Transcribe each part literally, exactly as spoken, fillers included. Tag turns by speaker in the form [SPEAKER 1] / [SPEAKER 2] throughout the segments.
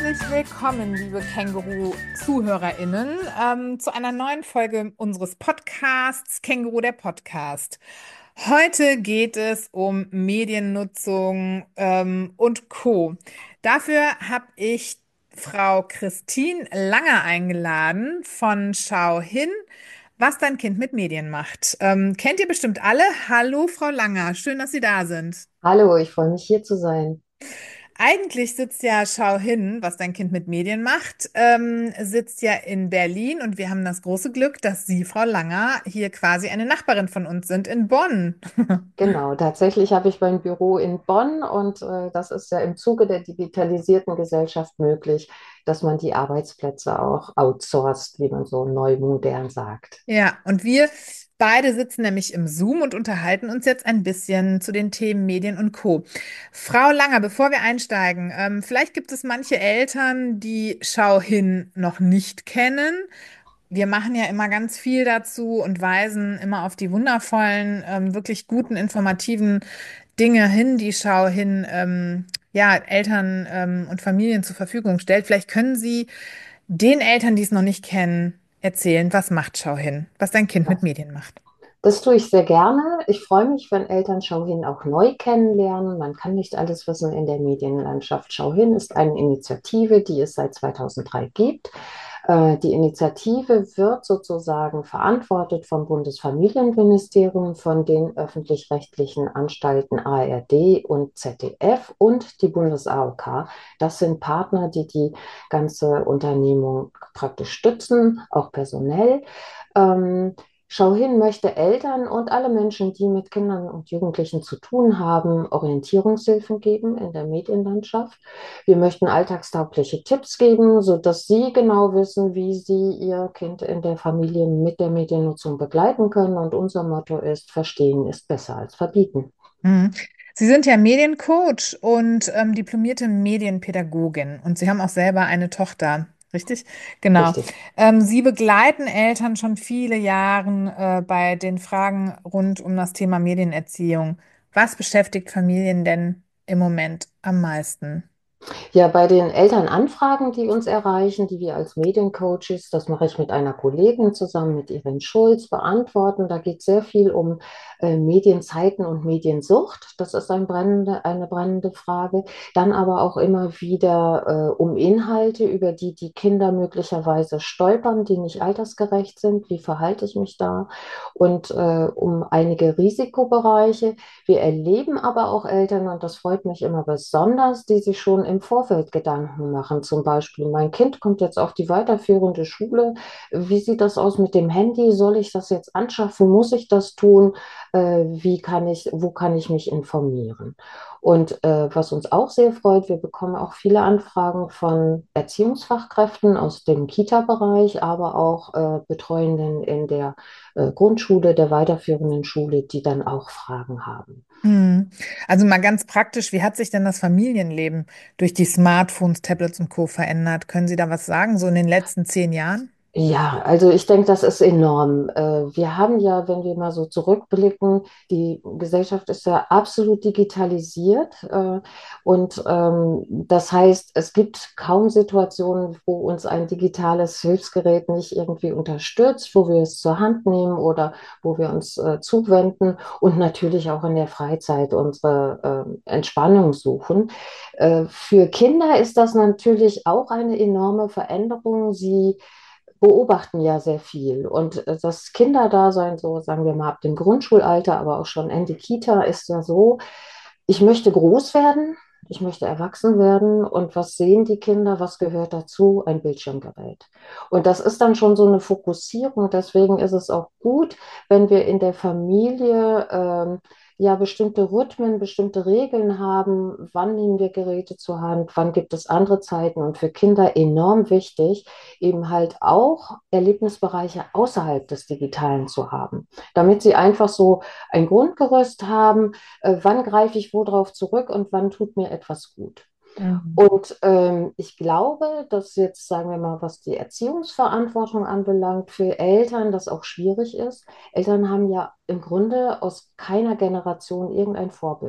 [SPEAKER 1] Herzlich willkommen, liebe Känguru-ZuhörerInnen, ähm, zu einer neuen Folge unseres Podcasts Känguru der Podcast. Heute geht es um Mediennutzung ähm, und Co. Dafür habe ich Frau Christine Langer eingeladen von Schau hin, was dein Kind mit Medien macht. Ähm, kennt ihr bestimmt alle. Hallo, Frau Langer, schön, dass Sie da sind.
[SPEAKER 2] Hallo, ich freue mich hier zu sein.
[SPEAKER 1] Eigentlich sitzt ja Schau hin, was dein Kind mit Medien macht, ähm, sitzt ja in Berlin und wir haben das große Glück, dass Sie, Frau Langer, hier quasi eine Nachbarin von uns sind in Bonn.
[SPEAKER 2] Genau, tatsächlich habe ich mein Büro in Bonn und äh, das ist ja im Zuge der digitalisierten Gesellschaft möglich, dass man die Arbeitsplätze auch outsourced, wie man so neu modern sagt.
[SPEAKER 1] Ja, und wir beide sitzen nämlich im Zoom und unterhalten uns jetzt ein bisschen zu den Themen Medien und Co. Frau Langer, bevor wir einsteigen, ähm, vielleicht gibt es manche Eltern, die Schau hin noch nicht kennen. Wir machen ja immer ganz viel dazu und weisen immer auf die wundervollen, ähm, wirklich guten, informativen Dinge hin, die Schau hin, ähm, ja, Eltern, ähm, und Familien zur Verfügung stellt. Vielleicht können Sie den Eltern, die es noch nicht kennen, erzählen, was macht Schau hin, was dein Kind mit
[SPEAKER 2] Das,
[SPEAKER 1] Medien macht.
[SPEAKER 2] das tue ich sehr gerne. Ich freue mich, wenn Eltern Schau hin auch neu kennenlernen. Man kann nicht alles wissen in der Medienlandschaft. Schau hin ist eine Initiative, die es seit zweitausenddrei gibt. Äh, Die Initiative wird sozusagen verantwortet vom Bundesfamilienministerium, von den öffentlich-rechtlichen Anstalten A R D und Z D F und die Bundes-A O K. Das sind Partner, die die ganze Unternehmung praktisch stützen, auch personell. Ähm, Schau hin möchte Eltern und alle Menschen, die mit Kindern und Jugendlichen zu tun haben, Orientierungshilfen geben in der Medienlandschaft. Wir möchten alltagstaugliche Tipps geben, sodass Sie genau wissen, wie Sie Ihr Kind in der Familie mit der Mediennutzung begleiten können. Und unser Motto ist, Verstehen ist besser als verbieten.
[SPEAKER 1] Mhm. Sie sind ja Mediencoach und ähm, diplomierte Medienpädagogin und Sie haben auch selber eine Tochter, richtig? Genau.
[SPEAKER 2] Richtig.
[SPEAKER 1] Ähm, Sie begleiten Eltern schon viele Jahre äh, bei den Fragen rund um das Thema Medienerziehung. Was beschäftigt Familien denn im Moment am meisten?
[SPEAKER 2] Ja, bei den Elternanfragen, die uns erreichen, die wir als Mediencoaches, das mache ich mit einer Kollegin zusammen, mit Irene Schulz, beantworten. Da geht es sehr viel um äh, Medienzeiten und Mediensucht. Das ist ein brennende, eine brennende Frage. Dann aber auch immer wieder äh, um Inhalte, über die die Kinder möglicherweise stolpern, die nicht altersgerecht sind. Wie verhalte ich mich da? Und äh, um einige Risikobereiche. Wir erleben aber auch Eltern, und das freut mich immer besonders, die sich schon im Vorfeld Gedanken machen. Zum Beispiel, mein Kind kommt jetzt auf die weiterführende Schule. Wie sieht das aus mit dem Handy? Soll ich das jetzt anschaffen? Muss ich das tun? Äh, wie kann ich, wo kann ich mich informieren? Und äh, was uns auch sehr freut, wir bekommen auch viele Anfragen von Erziehungsfachkräften aus dem Kita-Bereich, aber auch äh, Betreuenden in der äh, Grundschule, der weiterführenden Schule, die dann auch Fragen haben.
[SPEAKER 1] Hm. Also mal ganz praktisch, wie hat sich denn das Familienleben durch die Smartphones, Tablets und Co. verändert? Können Sie da was sagen, so in den letzten zehn Jahren?
[SPEAKER 2] Ja, also ich denke, das ist enorm. Äh, Wir haben ja, wenn wir mal so zurückblicken, die Gesellschaft ist ja absolut digitalisiert. äh, Und ähm, das heißt, es gibt kaum Situationen, wo uns ein digitales Hilfsgerät nicht irgendwie unterstützt, wo wir es zur Hand nehmen oder wo wir uns äh, zuwenden und natürlich auch in der Freizeit unsere äh, Entspannung suchen. Äh, Für Kinder ist das natürlich auch eine enorme Veränderung. Sie beobachten ja sehr viel. Und äh, das Kinderdasein, so sagen wir mal ab dem Grundschulalter, aber auch schon Ende Kita, ist ja so, ich möchte groß werden, ich möchte erwachsen werden. Und was sehen die Kinder? Was gehört dazu? Ein Bildschirmgerät. Und das ist dann schon so eine Fokussierung. Deswegen ist es auch gut, wenn wir in der Familie ähm, ja bestimmte Rhythmen, bestimmte Regeln haben. Wann nehmen wir Geräte zur Hand? Wann gibt es andere Zeiten? Und für Kinder enorm wichtig, eben halt auch Erlebnisbereiche außerhalb des Digitalen zu haben, damit sie einfach so ein Grundgerüst haben, äh, wann greife ich worauf zurück und wann tut mir etwas gut.
[SPEAKER 1] Mhm.
[SPEAKER 2] Und ähm, ich glaube, dass jetzt, sagen wir mal, was die Erziehungsverantwortung anbelangt, für Eltern das auch schwierig ist. Eltern haben ja im Grunde aus keiner Generation irgendein Vorbild.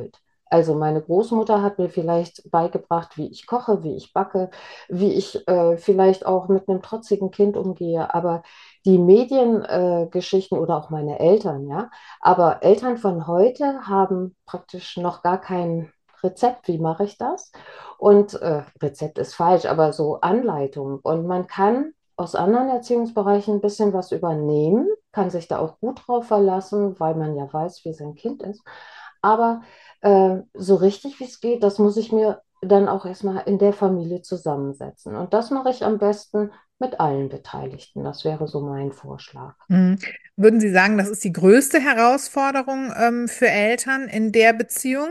[SPEAKER 2] Also meine Großmutter hat mir vielleicht beigebracht, wie ich koche, wie ich backe, wie ich äh, vielleicht auch mit einem trotzigen Kind umgehe. Aber die Mediengeschichten äh, Geschichten oder auch meine Eltern, ja, aber Eltern von heute haben praktisch noch gar kein Rezept. Wie mache ich das? Und äh, Rezept ist falsch, aber so Anleitung. Und man kann aus anderen Erziehungsbereichen ein bisschen was übernehmen, kann sich da auch gut drauf verlassen, weil man ja weiß, wie sein Kind ist. Aber äh, so richtig wie es geht, das muss ich mir dann auch erstmal in der Familie zusammensetzen. Und das mache ich am besten mit allen Beteiligten. Das wäre so mein Vorschlag.
[SPEAKER 1] Mhm. Würden Sie sagen, das ist die größte Herausforderung, ähm, für Eltern in der Beziehung?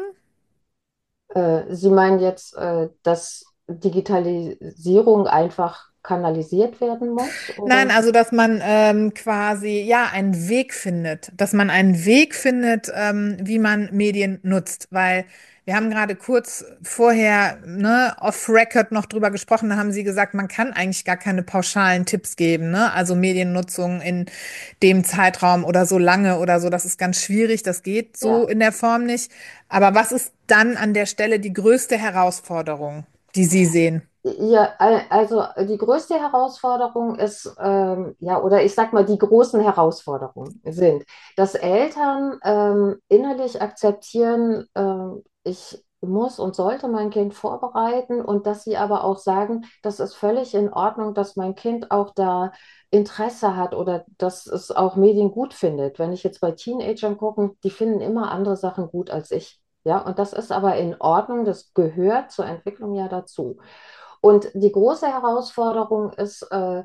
[SPEAKER 2] Äh, Sie meinen jetzt, äh, dass Digitalisierung einfach kanalisiert werden muss,
[SPEAKER 1] Nein,
[SPEAKER 2] oder?
[SPEAKER 1] also dass man ähm, quasi ja einen Weg findet, dass man einen Weg findet, ähm, wie man Medien nutzt, weil wir haben gerade kurz vorher ne, off-Record noch drüber gesprochen, da haben Sie gesagt, man kann eigentlich gar keine pauschalen Tipps geben, ne? Also Mediennutzung in dem Zeitraum oder so lange oder so, das ist ganz schwierig, das geht so
[SPEAKER 2] Ja.
[SPEAKER 1] in der Form nicht. Aber was ist dann an der Stelle die größte Herausforderung, die Sie sehen?
[SPEAKER 2] Ja, al- also die größte Herausforderung ist, ähm, ja, oder ich sag mal, die großen Herausforderungen sind, dass Eltern ähm, innerlich akzeptieren, ähm, ich muss und sollte mein Kind vorbereiten und dass sie aber auch sagen, das ist völlig in Ordnung, dass mein Kind auch da Interesse hat oder dass es auch Medien gut findet. Wenn ich jetzt bei Teenagern gucke, die finden immer andere Sachen gut als ich. Ja, und das ist aber in Ordnung, das gehört zur Entwicklung ja dazu. Und die große Herausforderung ist, äh,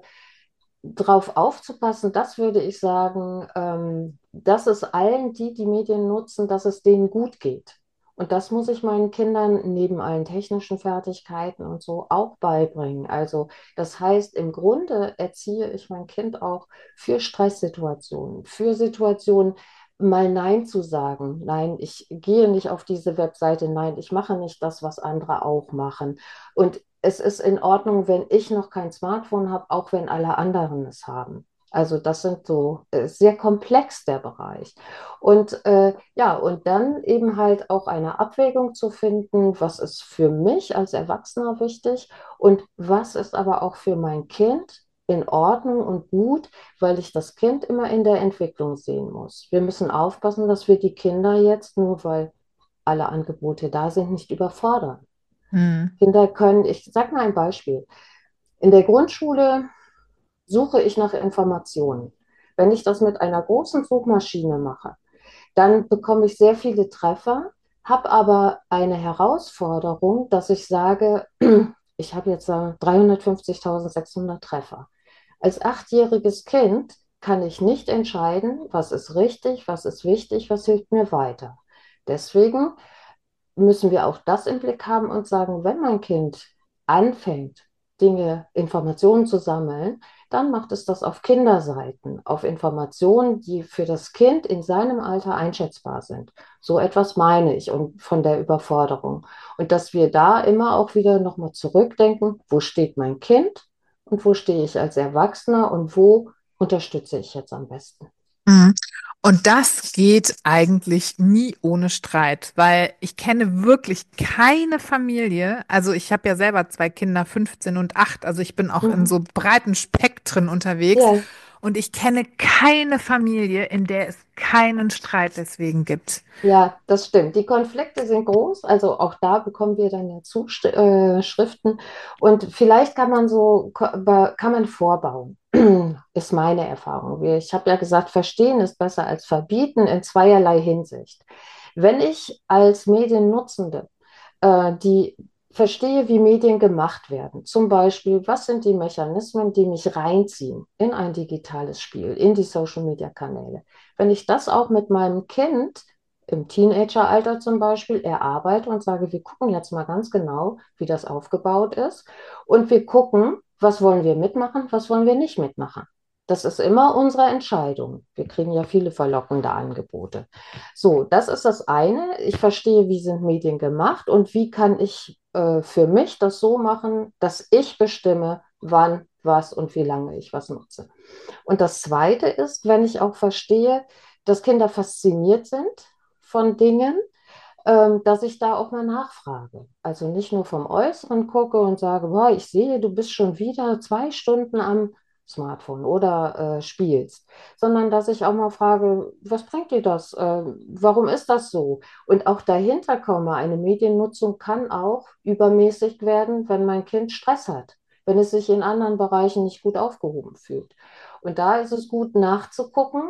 [SPEAKER 2] darauf aufzupassen, das würde ich sagen, ähm, dass es allen, die die Medien nutzen, dass es denen gut geht. Und das muss ich meinen Kindern neben allen technischen Fertigkeiten und so auch beibringen. Also das heißt, im Grunde erziehe ich mein Kind auch für Stresssituationen, für Situationen, mal Nein zu sagen. Nein, ich gehe nicht auf diese Webseite. Nein, ich mache nicht das, was andere auch machen. Und es ist in Ordnung, wenn ich noch kein Smartphone habe, auch wenn alle anderen es haben. Also das sind so äh, sehr komplex der Bereich. Und äh, ja, und dann eben halt auch eine Abwägung zu finden, was ist für mich als Erwachsener wichtig und was ist aber auch für mein Kind in Ordnung und gut, weil ich das Kind immer in der Entwicklung sehen muss. Wir müssen aufpassen, dass wir die Kinder jetzt, nur weil alle Angebote da sind, nicht überfordern.
[SPEAKER 1] Hm.
[SPEAKER 2] Kinder können, ich sage mal ein Beispiel. In der Grundschule suche ich nach Informationen. Wenn ich das mit einer großen Suchmaschine mache, dann bekomme ich sehr viele Treffer, habe aber eine Herausforderung, dass ich sage, ich habe jetzt äh, dreihundertfünfzigtausendsechshundert Treffer. Als achtjähriges Kind kann ich nicht entscheiden, was ist richtig, was ist wichtig, was hilft mir weiter. Deswegen müssen wir auch das im Blick haben und sagen, wenn mein Kind anfängt, Dinge, Informationen zu sammeln, dann macht es das auf Kinderseiten, auf Informationen, die für das Kind in seinem Alter einschätzbar sind. So etwas meine ich und von der Überforderung. Und dass wir da immer auch wieder nochmal zurückdenken, wo steht mein Kind und wo stehe ich als Erwachsener und wo unterstütze ich jetzt am besten.
[SPEAKER 1] Mhm. Und das geht eigentlich nie ohne Streit, weil ich kenne wirklich keine Familie, also ich habe ja selber zwei Kinder, fünfzehn und acht, also ich bin auch in
[SPEAKER 2] Mhm.
[SPEAKER 1] so breiten Spektren unterwegs
[SPEAKER 2] Ja,
[SPEAKER 1] und ich kenne keine Familie, in der es keinen Streit deswegen gibt.
[SPEAKER 2] ja, das stimmt. Die Konflikte sind groß, also auch da bekommen wir dann ja Zuschriften und vielleicht kann man so, kann man vorbauen, ist meine Erfahrung. Ich habe ja gesagt, verstehen ist besser als verbieten in zweierlei Hinsicht. Wenn ich als Mediennutzende äh, die verstehe, wie Medien gemacht werden. Zum Beispiel, was sind die Mechanismen, die mich reinziehen in ein digitales Spiel, in die Social-Media-Kanäle. Wenn ich das auch mit meinem Kind im Teenageralter zum Beispiel erarbeite und sage, wir gucken jetzt mal ganz genau, wie das aufgebaut ist und wir gucken, was wollen wir mitmachen, was wollen wir nicht mitmachen. Das ist immer unsere Entscheidung. Wir kriegen ja viele verlockende Angebote. So, das ist das eine. Ich verstehe, wie sind Medien gemacht und wie kann ich äh, für mich das so machen, dass ich bestimme, wann, was und wie lange ich was nutze. Und das zweite ist, wenn ich auch verstehe, dass Kinder fasziniert sind von Dingen, ähm, dass ich da auch mal nachfrage. Also nicht nur vom Äußeren gucke und sage, boah, ich sehe, du bist schon wieder zwei Stunden am Smartphone oder äh, spielst, sondern dass ich auch mal frage, was bringt dir das? Äh, warum ist das so? Und auch dahinter komme, eine Mediennutzung kann auch übermäßig werden, wenn mein Kind Stress hat, wenn es sich in anderen Bereichen nicht gut aufgehoben fühlt. Und da ist es gut nachzugucken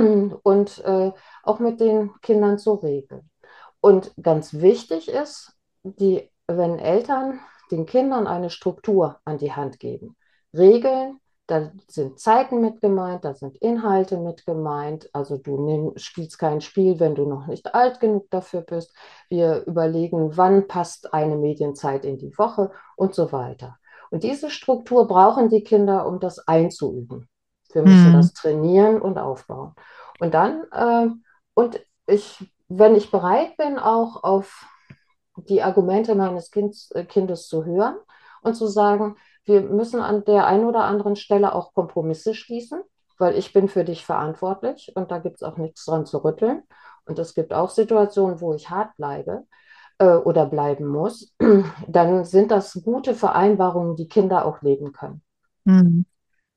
[SPEAKER 2] und äh, auch mit den Kindern zu regeln. Und ganz wichtig ist, die, wenn Eltern den Kindern eine Struktur an die Hand geben, Regeln, da sind Zeiten mit gemeint, da sind Inhalte mit gemeint. Also du nimm, spielst kein Spiel, wenn du noch nicht alt genug dafür bist. Wir überlegen, wann passt eine Medienzeit in die Woche und so weiter. Und diese Struktur brauchen die Kinder, um das einzuüben. Wir müssen
[SPEAKER 1] Hm.
[SPEAKER 2] das trainieren und aufbauen. Und dann, äh, und ich, wenn ich bereit bin, auch auf die Argumente meines Kindes, äh, Kindes zu hören und zu sagen, wir müssen an der einen oder anderen Stelle auch Kompromisse schließen, weil ich bin für dich verantwortlich und da gibt es auch nichts dran zu rütteln. Und es gibt auch Situationen, wo ich hart bleibe äh, oder bleiben muss, dann sind das gute Vereinbarungen, die Kinder auch leben können.
[SPEAKER 1] Hm.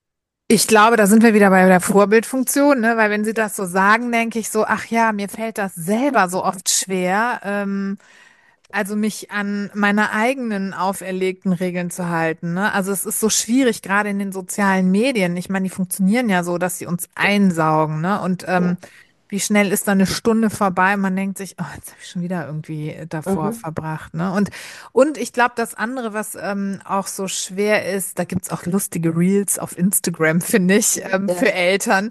[SPEAKER 1] Ich glaube, da sind wir wieder bei der Vorbildfunktion, ne? Weil wenn Sie das so sagen, denke ich so, ach ja, mir fällt das selber so oft schwer, ähm, also mich an meine eigenen auferlegten Regeln zu halten, ne? Also es ist so schwierig, gerade in den sozialen Medien. Ich meine, die funktionieren ja so, dass sie uns einsaugen, ne? Und ähm,
[SPEAKER 2] Ja.
[SPEAKER 1] wie schnell ist da eine Stunde vorbei? Man denkt sich, oh, jetzt habe ich schon wieder irgendwie äh, davor
[SPEAKER 2] Mhm.
[SPEAKER 1] verbracht, ne? Und und ich glaube, das andere, was ähm, auch so schwer ist, da gibt's auch lustige Reels auf Instagram, finde ich, ähm, für
[SPEAKER 2] Ja.
[SPEAKER 1] Eltern.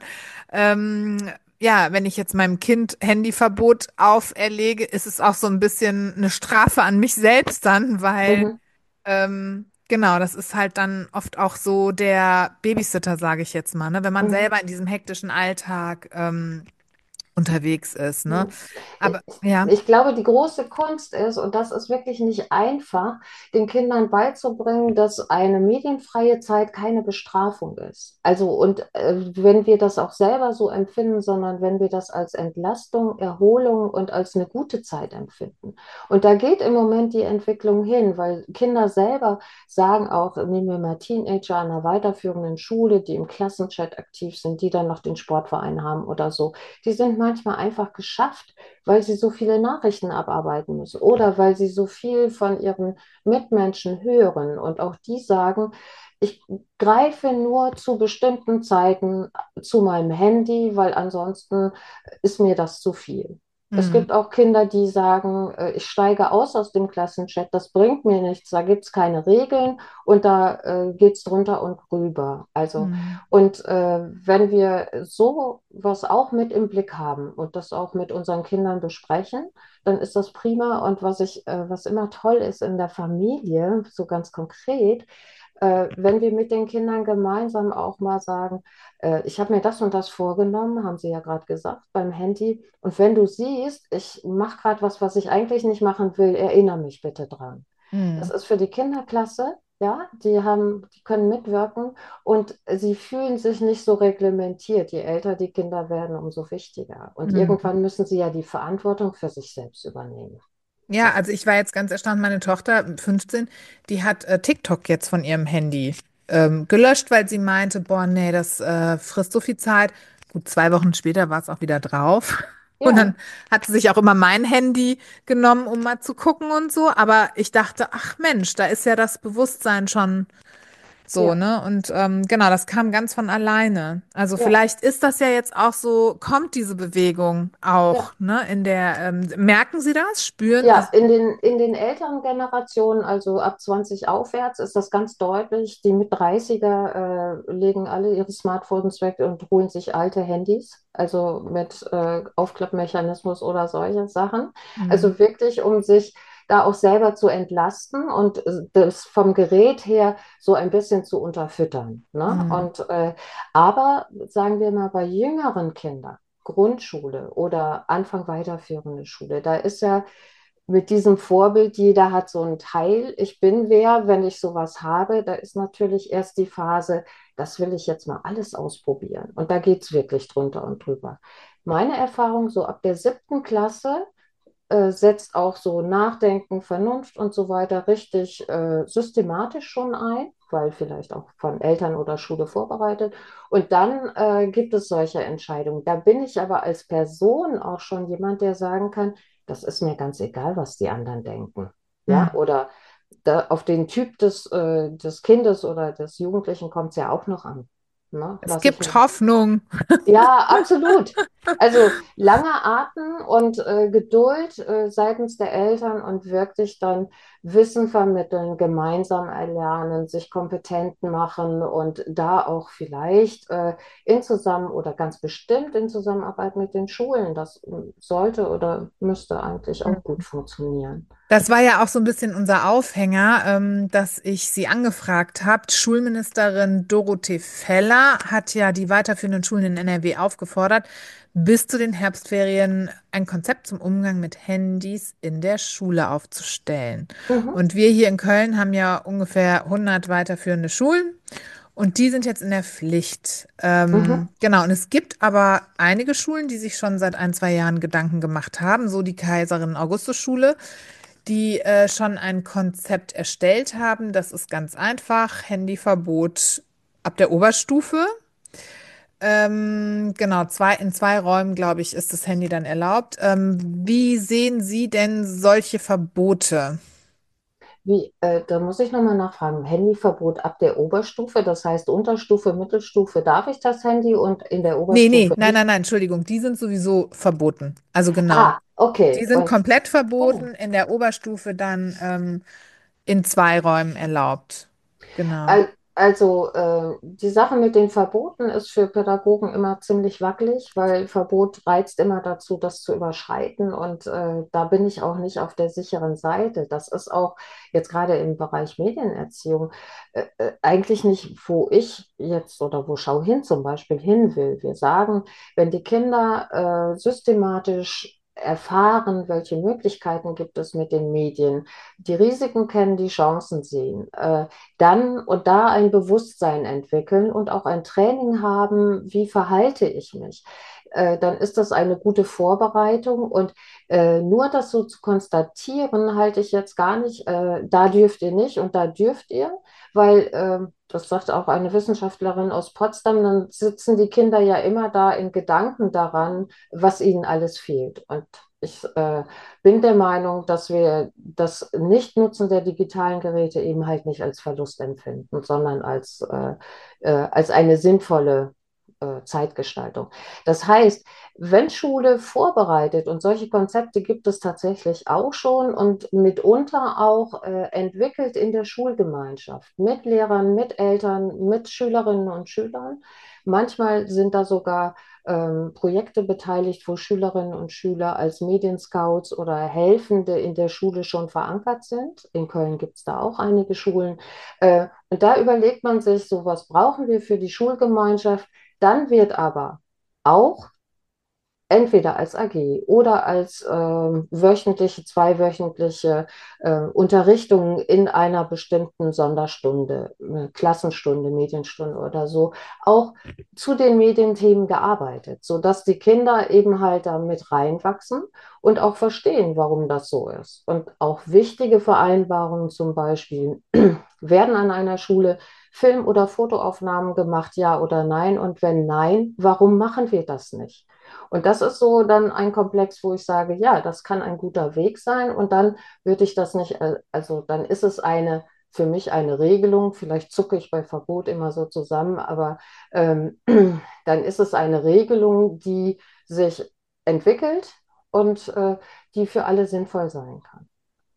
[SPEAKER 1] Ähm, ja, wenn ich jetzt meinem Kind Handyverbot auferlege, ist es auch so ein bisschen eine Strafe an mich selbst dann, weil
[SPEAKER 2] Mhm.
[SPEAKER 1] ähm, genau, das ist halt dann oft auch so der Babysitter, sage ich jetzt mal, ne? Wenn man
[SPEAKER 2] Mhm.
[SPEAKER 1] selber in diesem hektischen Alltag ähm, unterwegs ist, ne?
[SPEAKER 2] Hm.
[SPEAKER 1] Aber ja.
[SPEAKER 2] Ich glaube, die große Kunst ist, und das ist wirklich nicht einfach, den Kindern beizubringen, dass eine medienfreie Zeit keine Bestrafung ist. Also, und äh, wenn wir das auch selber so empfinden, sondern wenn wir das als Entlastung, Erholung und als eine gute Zeit empfinden. Und da geht im Moment die Entwicklung hin, weil Kinder selber sagen auch, nehmen wir mal Teenager an einer weiterführenden Schule, die im Klassenchat aktiv sind, die dann noch den Sportverein haben oder so, die sind manchmal einfach geschafft, weil sie so viele Nachrichten abarbeiten müssen oder weil sie so viel von ihren Mitmenschen hören. Und auch die sagen, ich greife nur zu bestimmten Zeiten zu meinem Handy, weil ansonsten ist mir das zu viel. Es
[SPEAKER 1] Hm,
[SPEAKER 2] gibt auch Kinder, die sagen, äh, ich steige aus aus dem Klassenchat, das bringt mir nichts, da gibt es keine Regeln und da äh, geht es drunter und drüber. Also
[SPEAKER 1] hm,
[SPEAKER 2] und äh, wenn wir so was auch mit im Blick haben und das auch mit unseren Kindern besprechen, dann ist das prima. Und was ich, äh, was immer toll ist in der Familie, so ganz konkret, äh, wenn wir mit den Kindern gemeinsam auch mal sagen, äh, ich habe mir das und das vorgenommen, haben sie ja gerade gesagt, beim Handy. Und wenn du siehst, ich mache gerade was, was ich eigentlich nicht machen will, erinnere mich bitte dran. Das
[SPEAKER 1] hm,
[SPEAKER 2] ist für die Kinderklasse, ja, die haben, die können mitwirken und sie fühlen sich nicht so reglementiert. Je älter die Kinder werden, umso wichtiger. Und
[SPEAKER 1] hm.
[SPEAKER 2] irgendwann müssen sie ja die Verantwortung für sich selbst übernehmen.
[SPEAKER 1] Ja,
[SPEAKER 2] So.
[SPEAKER 1] also ich war jetzt ganz erstaunt, meine Tochter, fünfzehn, die hat äh, TikTok jetzt von ihrem Handy ähm, gelöscht, weil sie meinte, boah, nee, das äh, frisst so viel Zeit. Gut, zwei Wochen später war es auch wieder drauf. Und dann
[SPEAKER 2] Ja,
[SPEAKER 1] hat sie sich auch immer mein Handy genommen, um mal zu gucken und so. Aber ich dachte, ach Mensch, da ist ja das Bewusstsein schon so,
[SPEAKER 2] ja,
[SPEAKER 1] ne? Und ähm, genau, das kam ganz von alleine. Also
[SPEAKER 2] ja,
[SPEAKER 1] vielleicht ist das ja jetzt auch so, kommt diese Bewegung auch,
[SPEAKER 2] ja.
[SPEAKER 1] ne? In der, ähm, merken Sie das? Spüren?
[SPEAKER 2] Ja,
[SPEAKER 1] Also,
[SPEAKER 2] in den, in den älteren Generationen, also ab zwanzig aufwärts, ist das ganz deutlich. Die mit dreißiger äh, legen alle ihre Smartphones weg und holen sich alte Handys, also mit äh, Aufklappmechanismus oder solche Sachen.
[SPEAKER 1] hm,
[SPEAKER 2] Also wirklich, um sich da auch selber zu entlasten und äh, das vom Gerät her so ein bisschen zu unterfüttern. Ne?
[SPEAKER 1] hm,
[SPEAKER 2] Und, äh, aber sagen wir mal bei jüngeren Kindern, Grundschule oder Anfang weiterführende Schule, da ist ja mit diesem Vorbild, jeder hat so einen Teil, ich bin wer, wenn ich sowas habe, da ist natürlich erst die Phase, das will ich jetzt mal alles ausprobieren. Und da geht es wirklich drunter und drüber. Meine Erfahrung, so ab der siebten Klasse äh, setzt auch so Nachdenken, Vernunft und so weiter richtig äh, systematisch schon ein, weil vielleicht auch von Eltern oder Schule vorbereitet. Und dann äh, gibt es solche Entscheidungen. Da bin ich aber als Person auch schon jemand, der sagen kann, das ist mir ganz egal, was die anderen denken. Ja,
[SPEAKER 1] Hm.
[SPEAKER 2] oder da, auf den Typ des, äh, des Kindes oder des Jugendlichen kommt es ja auch noch an. Ne?
[SPEAKER 1] Es
[SPEAKER 2] Lasse ich
[SPEAKER 1] gibt
[SPEAKER 2] mir
[SPEAKER 1] Hoffnung.
[SPEAKER 2] ja, absolut. Also lange Atmen und äh, Geduld äh, seitens der Eltern und wirklich dann Wissen vermitteln, gemeinsam erlernen, sich kompetent machen und da auch vielleicht äh, in zusammen oder ganz bestimmt in Zusammenarbeit mit den Schulen. Das äh, sollte oder müsste eigentlich auch gut funktionieren.
[SPEAKER 1] Das war ja auch so ein bisschen unser Aufhänger, ähm, dass ich Sie angefragt habe. Schulministerin Dorothee Feller hat ja die weiterführenden Schulen in N R W aufgefordert, bis zu den Herbstferien ein Konzept zum Umgang mit Handys in der Schule aufzustellen.
[SPEAKER 2] Mhm,
[SPEAKER 1] Und wir hier in Köln haben ja ungefähr hundert weiterführende Schulen. Und die sind jetzt in der Pflicht.
[SPEAKER 2] mhm,
[SPEAKER 1] Ähm, genau, und es gibt aber einige Schulen, die sich schon seit ein, zwei Jahren Gedanken gemacht haben, so die Kaiserin-Augustus-Schule, die äh, schon ein Konzept erstellt haben. Das ist ganz einfach. Handyverbot ab der Oberstufe. Ähm, genau, zwei, in zwei Räumen, glaube ich, ist das Handy dann erlaubt. Ähm, wie sehen Sie denn solche Verbote?
[SPEAKER 2] Wie, äh, da muss ich nochmal nachfragen. Handyverbot ab der Oberstufe, das heißt Unterstufe, Mittelstufe darf ich das Handy und in der
[SPEAKER 1] Nee, nee,
[SPEAKER 2] Oberstufe
[SPEAKER 1] nein,
[SPEAKER 2] nicht.
[SPEAKER 1] nein, nein, Entschuldigung, die sind sowieso verboten. Also genau.
[SPEAKER 2] Ah,
[SPEAKER 1] Die
[SPEAKER 2] okay.
[SPEAKER 1] sind
[SPEAKER 2] Und
[SPEAKER 1] komplett
[SPEAKER 2] oh.
[SPEAKER 1] verboten, in der Oberstufe dann ähm, in zwei Räumen erlaubt. Genau.
[SPEAKER 2] Al- Also äh, die Sache mit den Verboten ist für Pädagogen immer ziemlich wackelig, weil Verbot reizt immer dazu, das zu überschreiten. Und äh, da bin ich auch nicht auf der sicheren Seite. Das ist auch jetzt gerade im Bereich Medienerziehung äh, äh, eigentlich nicht, wo ich jetzt oder wo Schau hin zum Beispiel hin will. Wir sagen, wenn die Kinder äh, systematisch erfahren, welche Möglichkeiten gibt es mit den Medien, die Risiken kennen, die Chancen sehen, äh, dann und da ein Bewusstsein entwickeln und auch ein Training haben, wie verhalte ich mich, äh, dann ist das eine gute Vorbereitung. Und äh, nur das so zu konstatieren, halte ich jetzt gar nicht, äh, da dürft ihr nicht und da dürft ihr, weil äh, das sagt auch eine Wissenschaftlerin aus Potsdam, dann sitzen die Kinder ja immer da in Gedanken daran, was ihnen alles fehlt. Und ich äh, bin der Meinung, dass wir das Nichtnutzen der digitalen Geräte eben halt nicht als Verlust empfinden, sondern als, äh, äh, als eine sinnvolle äh, Zeitgestaltung. Das heißt, wenn Schule vorbereitet, und solche Konzepte gibt es tatsächlich auch schon und mitunter auch äh, entwickelt in der Schulgemeinschaft, mit Lehrern, mit Eltern, mit Schülerinnen und Schülern. Manchmal sind da sogar ähm, Projekte beteiligt, wo Schülerinnen und Schüler als Medienscouts oder Helfende in der Schule schon verankert sind. In Köln gibt es da auch einige Schulen. Äh, und da überlegt man sich, so was brauchen wir für die Schulgemeinschaft. Dann wird aber auch entweder als A G oder als ähm, wöchentliche, zweiwöchentliche äh, Unterrichtung in einer bestimmten Sonderstunde, äh, Klassenstunde, Medienstunde oder so, auch zu den Medienthemen gearbeitet, sodass die Kinder eben halt da mit reinwachsen und auch verstehen, warum das so ist. Und auch wichtige Vereinbarungen zum Beispiel werden an einer Schule Film- oder Fotoaufnahmen gemacht, ja oder nein? Und wenn nein, warum machen wir das nicht? Und das ist so dann ein Komplex, wo ich sage, ja, das kann ein guter Weg sein. Und dann würde ich das nicht, äh, also dann ist es eine, für mich eine Regelung. Vielleicht zucke ich bei Verbot immer so zusammen, aber ähm, dann ist es eine Regelung, die sich entwickelt und äh, die für alle sinnvoll sein kann.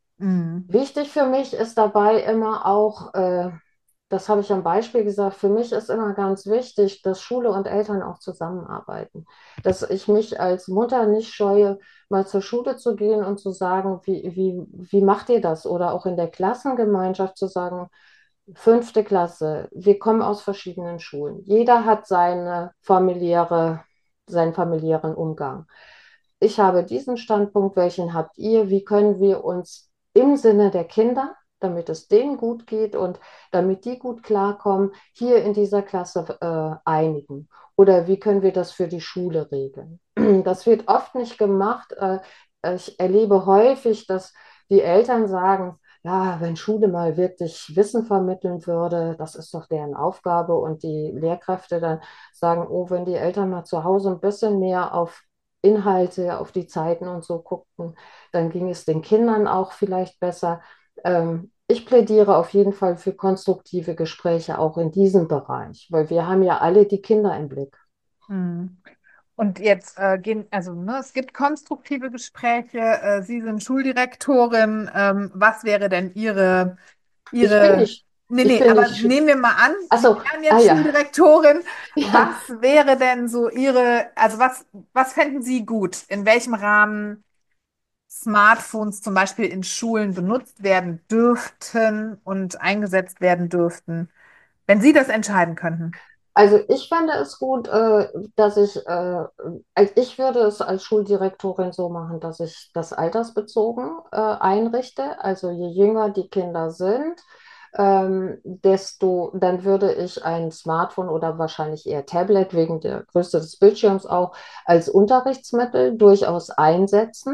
[SPEAKER 1] Mhm.
[SPEAKER 2] Wichtig für mich ist dabei immer auch, äh, das habe ich am Beispiel gesagt, für mich ist immer ganz wichtig, dass Schule und Eltern auch zusammenarbeiten. Dass ich mich als Mutter nicht scheue, mal zur Schule zu gehen und zu sagen, wie, wie, wie macht ihr das? Oder auch in der Klassengemeinschaft zu sagen, fünfte Klasse, wir kommen aus verschiedenen Schulen. Jeder hat seine familiäre, seinen familiären Umgang. Ich habe diesen Standpunkt, welchen habt ihr? Wie können wir uns im Sinne der Kinder, damit es denen gut geht und damit die gut klarkommen, hier in dieser Klasse äh, einigen? Oder wie können wir das für die Schule regeln? Das wird oft nicht gemacht. Äh, ich erlebe häufig, dass die Eltern sagen, ja, wenn Schule mal wirklich Wissen vermitteln würde, das ist doch deren Aufgabe. Und die Lehrkräfte dann sagen, oh, wenn die Eltern mal zu Hause ein bisschen mehr auf Inhalte, auf die Zeiten und so guckten, dann ging es den Kindern auch vielleicht besser. Ähm, ich plädiere auf jeden Fall für konstruktive Gespräche auch in diesem Bereich, weil wir haben ja alle die Kinder im Blick.
[SPEAKER 1] Hm. Und jetzt äh, gehen, also ne, es gibt konstruktive Gespräche. Äh, Sie sind Schuldirektorin. Ähm, was wäre denn Ihre,
[SPEAKER 2] Ich bin
[SPEAKER 1] Ihre,
[SPEAKER 2] nicht,
[SPEAKER 1] nee,
[SPEAKER 2] ich
[SPEAKER 1] nee,
[SPEAKER 2] bin
[SPEAKER 1] aber
[SPEAKER 2] nicht,
[SPEAKER 1] nehmen wir mal an, Sie
[SPEAKER 2] achso,
[SPEAKER 1] wären
[SPEAKER 2] ah
[SPEAKER 1] jetzt
[SPEAKER 2] ja,
[SPEAKER 1] Schuldirektorin.
[SPEAKER 2] ja.
[SPEAKER 1] Was wäre denn so Ihre, also was, was fänden Sie gut? In welchem Rahmen Smartphones zum Beispiel in Schulen benutzt werden dürften und eingesetzt werden dürften, wenn Sie das entscheiden könnten?
[SPEAKER 2] Also ich fände es gut, äh, dass ich, äh, als ich würde es als Schuldirektorin so machen, dass ich das altersbezogen äh, einrichte. Also je jünger die Kinder sind, ähm, desto, dann würde ich ein Smartphone oder wahrscheinlich eher Tablet wegen der Größe des Bildschirms auch als Unterrichtsmittel durchaus einsetzen.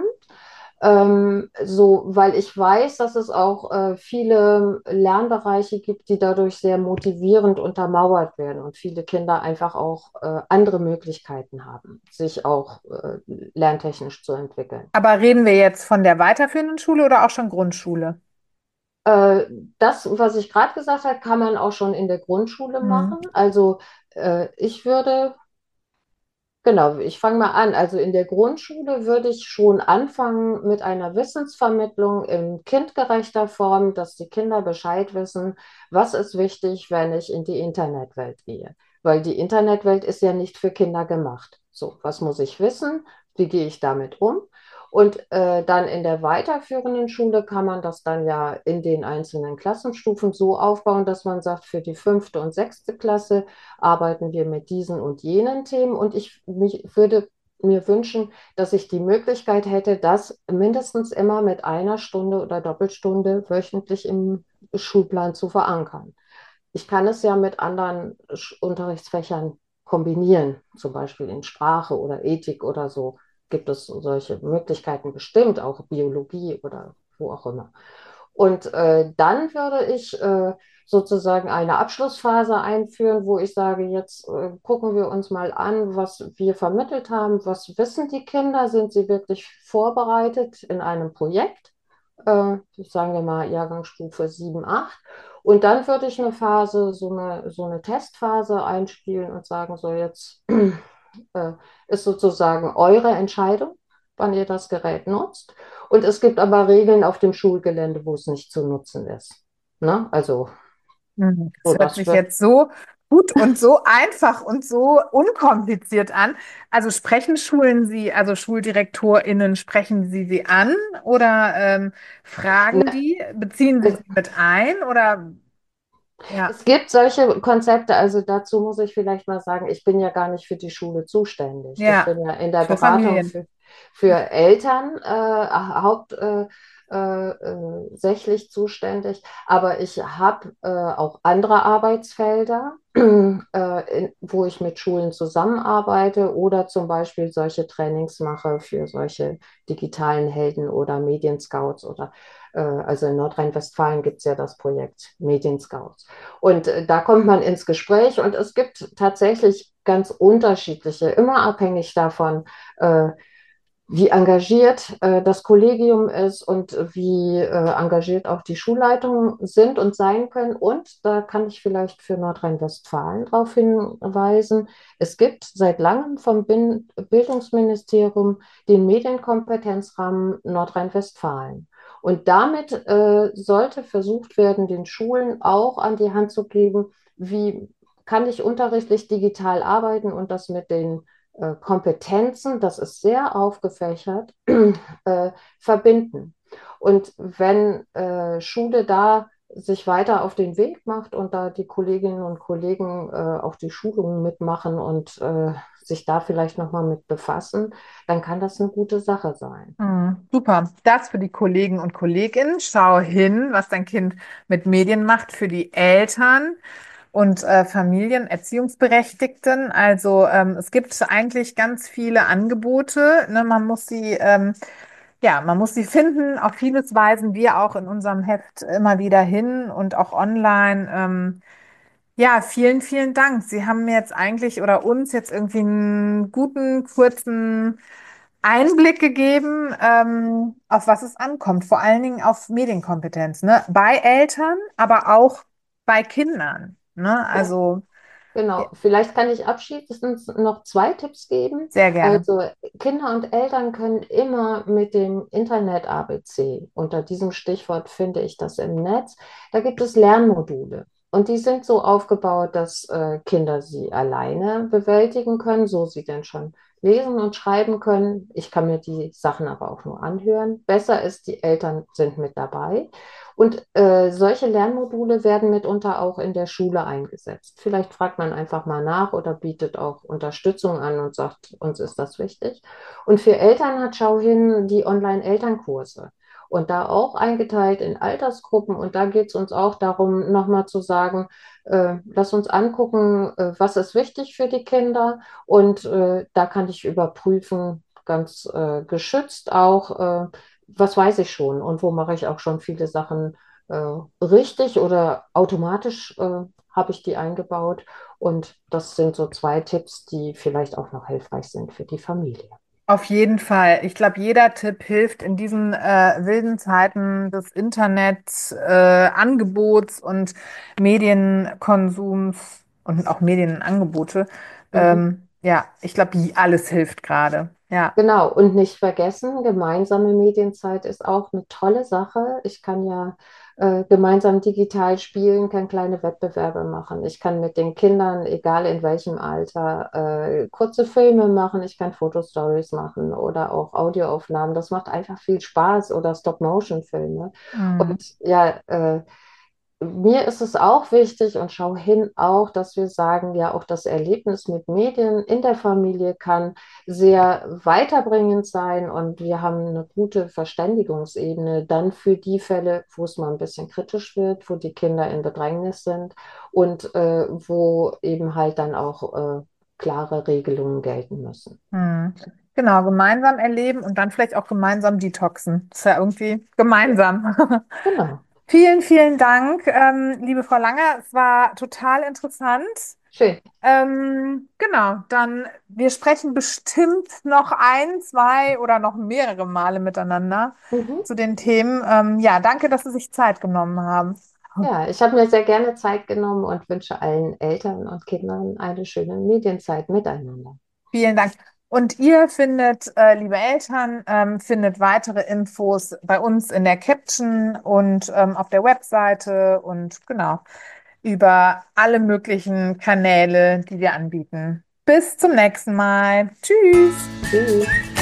[SPEAKER 2] Ähm, so, weil ich weiß, dass es auch äh, viele Lernbereiche gibt, die dadurch sehr motivierend untermauert werden und viele Kinder einfach auch äh, andere Möglichkeiten haben, sich auch äh, lerntechnisch zu entwickeln.
[SPEAKER 1] Aber reden wir jetzt von der weiterführenden Schule oder auch schon Grundschule?
[SPEAKER 2] Äh, Das, was ich gerade gesagt habe, kann man auch schon in der Grundschule
[SPEAKER 1] Hm.
[SPEAKER 2] machen. Also äh, ich würde Genau, ich fange mal an. Also in der Grundschule würde ich schon anfangen mit einer Wissensvermittlung in kindgerechter Form, dass die Kinder Bescheid wissen, was ist wichtig, wenn ich in die Internetwelt gehe. Weil die Internetwelt ist ja nicht für Kinder gemacht. So, was muss ich wissen? Wie gehe ich damit um? Und äh, dann in der weiterführenden Schule kann man das dann ja in den einzelnen Klassenstufen so aufbauen, dass man sagt, für die fünfte und sechste Klasse arbeiten wir mit diesen und jenen Themen. Und ich mich, würde mir wünschen, dass ich die Möglichkeit hätte, das mindestens immer mit einer Stunde oder Doppelstunde wöchentlich im Schulplan zu verankern. Ich kann es ja mit anderen Unterrichtsfächern kombinieren, zum Beispiel in Sprache oder Ethik oder so. Gibt es solche Möglichkeiten bestimmt, auch Biologie oder wo auch immer. Und äh, dann würde ich äh, sozusagen eine Abschlussphase einführen, wo ich sage, jetzt äh, gucken wir uns mal an, was wir vermittelt haben, was wissen die Kinder, sind sie wirklich vorbereitet in einem Projekt, äh, sagen wir mal Jahrgangsstufe sieben, acht. Und dann würde ich eine Phase, so eine, so eine Testphase einspielen und sagen, so jetzt äh, ist sozusagen eure Entscheidung, wann ihr das Gerät nutzt. Und es gibt aber Regeln auf dem Schulgelände, wo es nicht zu nutzen ist. Ne? Also,
[SPEAKER 1] Hm.
[SPEAKER 2] so
[SPEAKER 1] Das hört
[SPEAKER 2] dass
[SPEAKER 1] sich
[SPEAKER 2] wir,
[SPEAKER 1] jetzt so gut und so einfach und so unkompliziert an. Also sprechen Schulen Sie, also SchuldirektorInnen, sprechen Sie sie an oder ähm, fragen
[SPEAKER 2] ne,
[SPEAKER 1] die, beziehen Sie
[SPEAKER 2] es,
[SPEAKER 1] sie mit ein oder ja,
[SPEAKER 2] Es gibt solche Konzepte, also dazu muss ich vielleicht mal sagen, ich bin ja gar nicht für die Schule zuständig. Ich
[SPEAKER 1] ja,
[SPEAKER 2] bin ja in der
[SPEAKER 1] für
[SPEAKER 2] Beratung
[SPEAKER 1] Familien.
[SPEAKER 2] für, für Eltern äh, hauptsächlich äh, äh, äh, sächlich zuständig, aber ich habe äh, auch andere Arbeitsfelder, äh, in, wo ich mit Schulen zusammenarbeite oder zum Beispiel solche Trainings mache für solche digitalen Helden oder Medienscouts oder äh, also in Nordrhein-Westfalen gibt es ja das Projekt Medienscouts. Und äh, da kommt man ins Gespräch und es gibt tatsächlich ganz unterschiedliche, immer abhängig davon, äh, wie engagiert äh, das Kollegium ist und wie äh, engagiert auch die Schulleitungen sind und sein können. Und da kann ich vielleicht für Nordrhein-Westfalen darauf hinweisen, es gibt seit langem vom Bin Bildungsministerium den Medienkompetenzrahmen Nordrhein-Westfalen. Und damit äh, sollte versucht werden, den Schulen auch an die Hand zu geben, wie kann ich unterrichtlich digital arbeiten und das mit den äh, Kompetenzen, das ist sehr aufgefächert, äh, verbinden. Und wenn äh, Schule da sich weiter auf den Weg macht und da die Kolleginnen und Kollegen äh, auch die Schulungen mitmachen und äh, sich da vielleicht nochmal mit befassen, dann kann das eine gute Sache sein.
[SPEAKER 1] Hm, super. Das für die Kollegen und Kolleginnen. Schau hin, was dein Kind mit Medien macht für die Eltern und äh, Familien, Erziehungsberechtigten. Also ähm, es gibt eigentlich ganz viele Angebote. Ne? Man muss sie ähm, Ja, man muss sie finden. Auf vieles weisen wir auch in unserem Heft immer wieder hin und auch online. Ähm, ja, vielen, vielen Dank. Sie haben mir jetzt eigentlich oder uns jetzt irgendwie einen guten, kurzen Einblick gegeben, ähm, auf was es ankommt. Vor allen Dingen auf Medienkompetenz, ne? Bei Eltern, aber auch bei Kindern, ne?
[SPEAKER 2] Ja.
[SPEAKER 1] Also, ja,
[SPEAKER 2] Genau, vielleicht kann ich abschließend noch zwei Tipps geben.
[SPEAKER 1] sehr gerne.
[SPEAKER 2] Also Kinder und Eltern können immer mit dem Internet-A B C, unter diesem Stichwort finde ich das im Netz, da gibt es Lernmodule. Und die sind so aufgebaut, dass äh, Kinder sie alleine bewältigen können, so sie denn schon lesen und schreiben können. Ich kann mir die Sachen aber auch nur anhören. Besser ist, die Eltern sind mit dabei. Und äh, solche Lernmodule werden mitunter auch in der Schule eingesetzt. Vielleicht fragt man einfach mal nach oder bietet auch Unterstützung an und sagt, uns ist das wichtig. Und für Eltern hat Schau hin die Online-Elternkurse. Und da auch eingeteilt in Altersgruppen. Und da geht es uns auch darum, nochmal zu sagen, äh, lass uns angucken, äh, was ist wichtig für die Kinder. Und äh, da kann ich überprüfen, ganz äh, geschützt auch, äh, was weiß ich schon und wo mache ich auch schon viele Sachen äh, richtig oder automatisch äh, habe ich die eingebaut. Und das sind so zwei Tipps, die vielleicht auch noch hilfreich sind für die Familie.
[SPEAKER 1] Auf jeden Fall. Ich glaube, jeder Tipp hilft in diesen äh, wilden Zeiten des Internets, äh, Angebots und Medienkonsums und auch Medienangebote.
[SPEAKER 2] Mhm.
[SPEAKER 1] Ähm, ja, ich glaube, alles hilft gerade. Ja.
[SPEAKER 2] Genau, und nicht vergessen, gemeinsame Medienzeit ist auch eine tolle Sache. Ich kann ja äh, gemeinsam digital spielen, kann kleine Wettbewerbe machen. Ich kann mit den Kindern, egal in welchem Alter, äh, kurze Filme machen. Ich kann Fotostories machen oder auch Audioaufnahmen. Das macht einfach viel Spaß oder Stop-Motion-Filme.
[SPEAKER 1] Mhm.
[SPEAKER 2] Und ja, äh, mir ist es auch wichtig und schau hin auch, dass wir sagen, ja, auch das Erlebnis mit Medien in der Familie kann sehr weiterbringend sein und wir haben eine gute Verständigungsebene dann für die Fälle, wo es mal ein bisschen kritisch wird, wo die Kinder in Bedrängnis sind und äh, wo eben halt dann auch äh, klare Regelungen gelten müssen.
[SPEAKER 1] Mhm. Genau, gemeinsam erleben und dann vielleicht auch gemeinsam detoxen. Das ist ja irgendwie
[SPEAKER 2] Ja,
[SPEAKER 1] gemeinsam.
[SPEAKER 2] genau.
[SPEAKER 1] Vielen, vielen Dank, ähm, liebe Frau Langer. Es war total interessant.
[SPEAKER 2] Schön.
[SPEAKER 1] Ähm, genau, dann wir sprechen bestimmt noch ein, zwei oder noch mehrere Male miteinander
[SPEAKER 2] Mhm.
[SPEAKER 1] zu den Themen. Ähm, ja, danke, dass Sie sich Zeit genommen haben.
[SPEAKER 2] Ja, ich habe mir sehr gerne Zeit genommen und wünsche allen Eltern und Kindern eine schöne Medienzeit miteinander.
[SPEAKER 1] Vielen Dank. Und ihr findet, äh, liebe Eltern, ähm, findet weitere Infos bei uns in der Caption und ähm, auf der Webseite und genau über alle möglichen Kanäle, die wir anbieten. Bis zum nächsten Mal. Tschüss.
[SPEAKER 2] Tschüss.